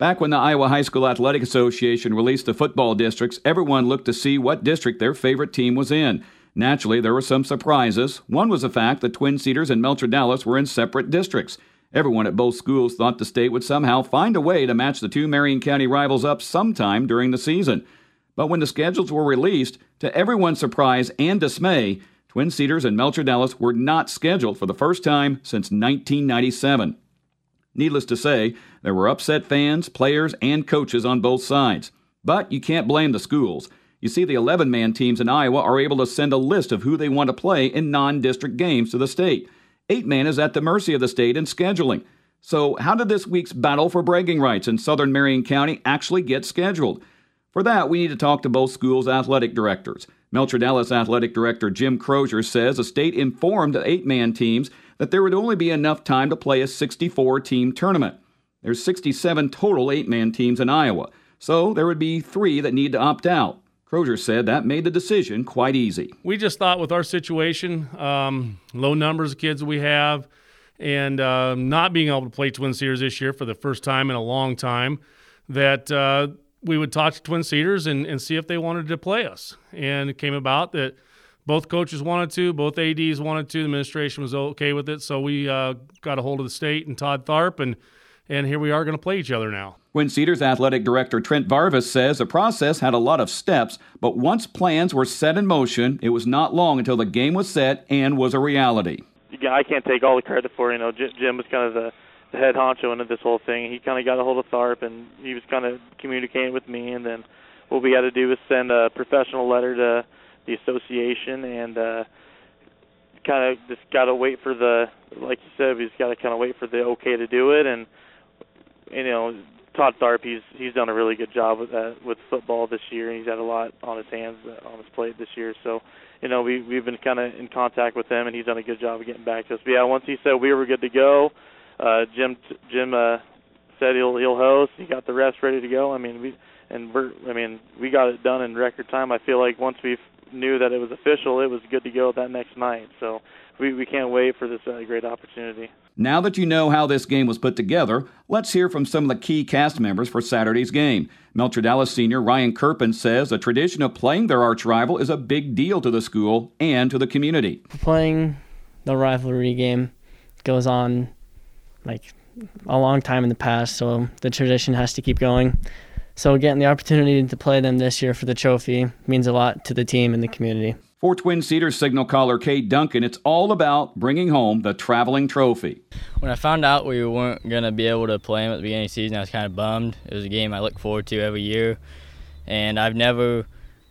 Back when the Iowa High School Athletic Association released the football districts, everyone looked to see what district their favorite team was in. Naturally, there were some surprises. One was the fact that Twin Cedars and Melcher Dallas were in separate districts. Everyone at both schools thought the state would somehow find a way to match the two Marion County rivals up sometime during the season. But when the schedules were released, to everyone's surprise and dismay, Twin Cedars and Melcher Dallas were not scheduled for the first time since 1997. Needless to say, there were upset fans, players, and coaches on both sides. But you can't blame the schools. You see, the 11-man teams in Iowa are able to send a list of who they want to play in non-district games to the state. 8-man is at the mercy of the state in scheduling. So how did this week's battle for bragging rights in southern Marion County actually get scheduled? For that, we need to talk to both schools' athletic directors. Melcher Dallas Athletic Director Jim Crozier says the state informed the 8-man teams that there would only be enough time to play a 64-team tournament. There's 67 total 8-man teams in Iowa, so there would be 3 that need to opt out. Crozier said that made the decision quite easy. We just thought with our situation, low numbers of kids we have, and not being able to play Twin Cedars this year for the first time in a long time, that we would talk to Twin Cedars and see if they wanted to play us. And it came about that both coaches wanted to, both ADs wanted to, the administration was okay with it, so we got a hold of the state and Todd Tharp, and here we are going to play each other now. Twin Cedars Athletic Director Trent Varvis says the process had a lot of steps, but once plans were set in motion, it was not long until the game was set and was a reality. Yeah, I can't take all the credit for it. Jim was kind of the head honcho into this whole thing. He kind of got a hold of Tharp, and he was kind of communicating with me, and then what we had to do was send a professional letter to the association, and kind of just got to wait for like you said, we just got to kind of wait for the okay to do it. And Todd Tharp, he's done a really good job with football this year. He's had a lot on his hands, on his plate this year. So, we've been kind of in contact with him, and he's done a good job of getting back to us. But yeah, once he said we were good to go, Jim said he'll host. He got the rest ready to go. We got it done in record time. I feel like once we knew that it was official, it was good to go that next night. So we can't wait for this great opportunity. Now that you know how this game was put together, let's hear from some of the key cast members for Saturday's game. Melcher Dallas senior Ryan Kerpen says the tradition of playing their arch rival is a big deal to the school and to the community. Playing the rivalry game goes on like a long time in the past, so the tradition has to keep going. So getting the opportunity to play them this year for the trophy means a lot to the team and the community. For Twin Cedars signal caller Kate Duncan, it's all about bringing home the traveling trophy. When I found out we weren't going to be able to play them at the beginning of the season, I was kind of bummed. It was a game I look forward to every year, and I've never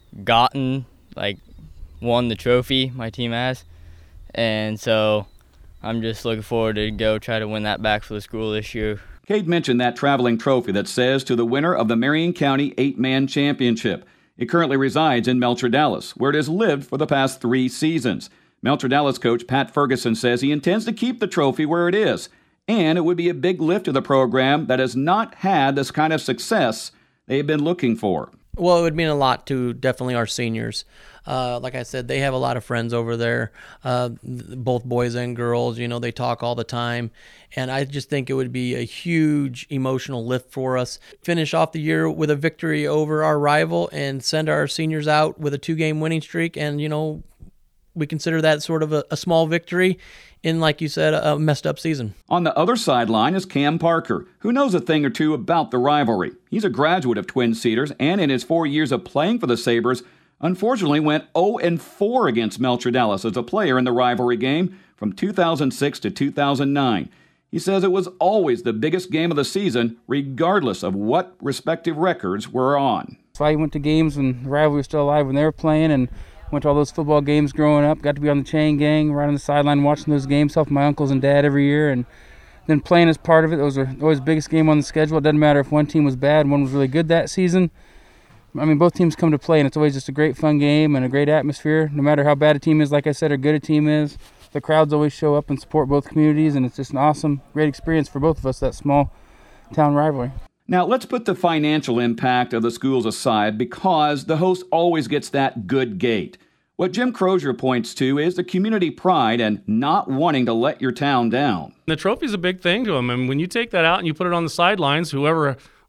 won the trophy my team has, and so I'm just looking forward to go try to win that back for the school this year. Kate mentioned that traveling trophy that says to the winner of the Marion County 8-man championship. It currently resides in Melcher Dallas, where it has lived for the past 3 seasons. Melcher Dallas coach Pat Ferguson says he intends to keep the trophy where it is, and it would be a big lift to the program that has not had this kind of success they've been looking for. Well, it would mean a lot to definitely our seniors. Like I said, they have a lot of friends over there, both boys and girls. They talk all the time. And I just think it would be a huge emotional lift for us. Finish off the year with a victory over our rival and send our seniors out with a 2-game winning streak. And, we consider that sort of a small victory in, like you said, a messed up season. On the other sideline is Cam Parker, who knows a thing or two about the rivalry. He's a graduate of Twin Cedars, and in his 4 years of playing for the Sabres, unfortunately went 0-4 against Melcher Dallas as a player in the rivalry game from 2006 to 2009. He says it was always the biggest game of the season, regardless of what respective records were on. So I went to games when the rivalry was still alive when they were playing, and went to all those football games growing up. Got to be on the chain gang, right on the sideline watching those games, helping my uncles and dad every year, and then playing as part of it. Those were always the biggest game on the schedule. It doesn't matter if one team was bad and one was really good that season. Both teams come to play, and it's always just a great fun game and a great atmosphere. No matter how bad a team is, like I said, or good a team is, the crowds always show up and support both communities, and it's just an awesome, great experience for both of us, that small town rivalry. Now, let's put the financial impact of the schools aside because the host always gets that good gate. What Jim Crozier points to is the community pride and not wanting to let your town down. The trophy's a big thing to them, and when you take that out and you put it on the sidelines, whoever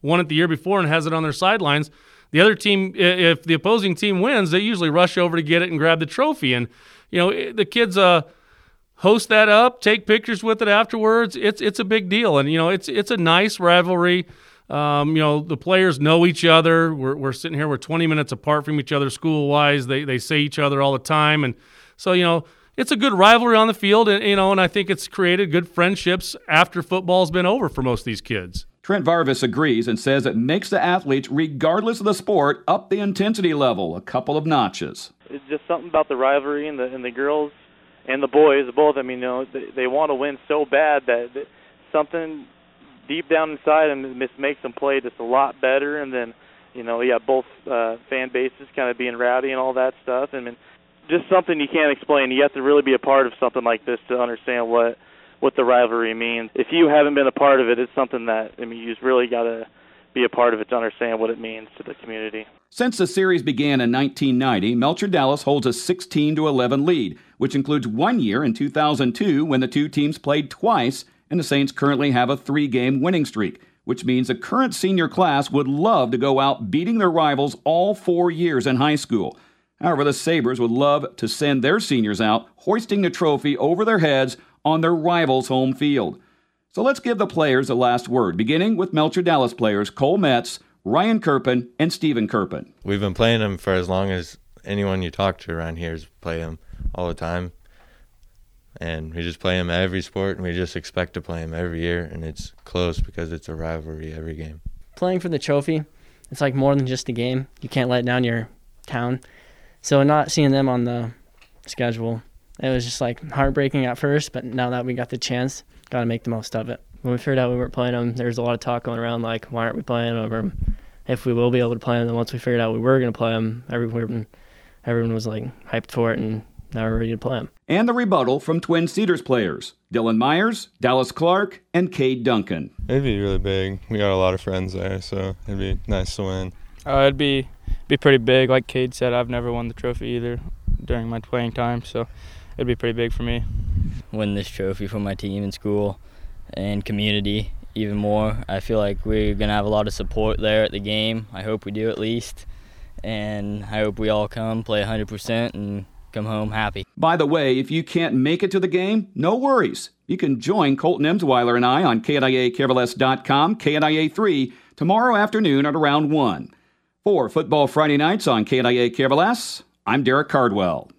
won it the year before and has it on their sidelines. The other team, if the opposing team wins, they usually rush over to get it and grab the trophy. And, the kids host that up, take pictures with it afterwards. It's a big deal. And, it's a nice rivalry. The players know each other. We're sitting here, we're 20 minutes apart from each other school-wise. They say each other all the time. And so, it's a good rivalry on the field, and I think it's created good friendships after football's been over for most of these kids. Trent Varvis agrees and says it makes the athletes, regardless of the sport, up the intensity level a couple of notches. It's just something about the rivalry and the girls and the boys, both. I mean, they want to win so bad that something deep down inside them just makes them play just a lot better. And then, both fan bases kind of being rowdy and all that stuff. And just something you can't explain. You have to really be a part of something like this to understand what the rivalry means. If you haven't been a part of it, it's something that, you just really got to be a part of it to understand what it means to the community. Since the series began in 1990, Melcher Dallas holds a 16-11 lead, which includes 1 year in 2002 when the two teams played twice, and the Saints currently have a 3-game winning streak, which means the current senior class would love to go out beating their rivals all 4 years in high school. However, the Sabres would love to send their seniors out, hoisting the trophy over their heads on their rivals' home field. So let's give the players the last word, beginning with Melcher Dallas players Cole Metz, Ryan Kerpen, and Steven Kerpen. We've been playing them for as long as anyone you talk to around here has played them all the time. And we just play them every sport, and we just expect to play them every year, and it's close because it's a rivalry every game. Playing for the trophy, it's like more than just a game. You can't let down your town. So not seeing them on the schedule, it was just like heartbreaking at first, but now that we got the chance, got to make the most of it. When we figured out we weren't playing them, there was a lot of talk going around like, why aren't we playing them? Or if we will be able to play them, then once we figured out we were going to play them, everyone was like hyped for it, and now we're ready to play them. And the rebuttal from Twin Cedars players, Dylan Myers, Dallas Clark, and Cade Duncan. It'd be really big. We got a lot of friends there, so it'd be nice to win. It'd be pretty big. Like Cade said, I've never won the trophy either during my playing time, so it'd be pretty big for me. Win this trophy for my team in school and community even more. I feel like we're going to have a lot of support there at the game. I hope we do at least. And I hope we all come, play 100%, and come home happy. By the way, if you can't make it to the game, no worries. You can join Colton Emsweiler and I on KNIAKRLS.com, KNIA 3, tomorrow afternoon at around 1. For Football Friday Nights on KNIA KRLS, I'm Derek Cardwell.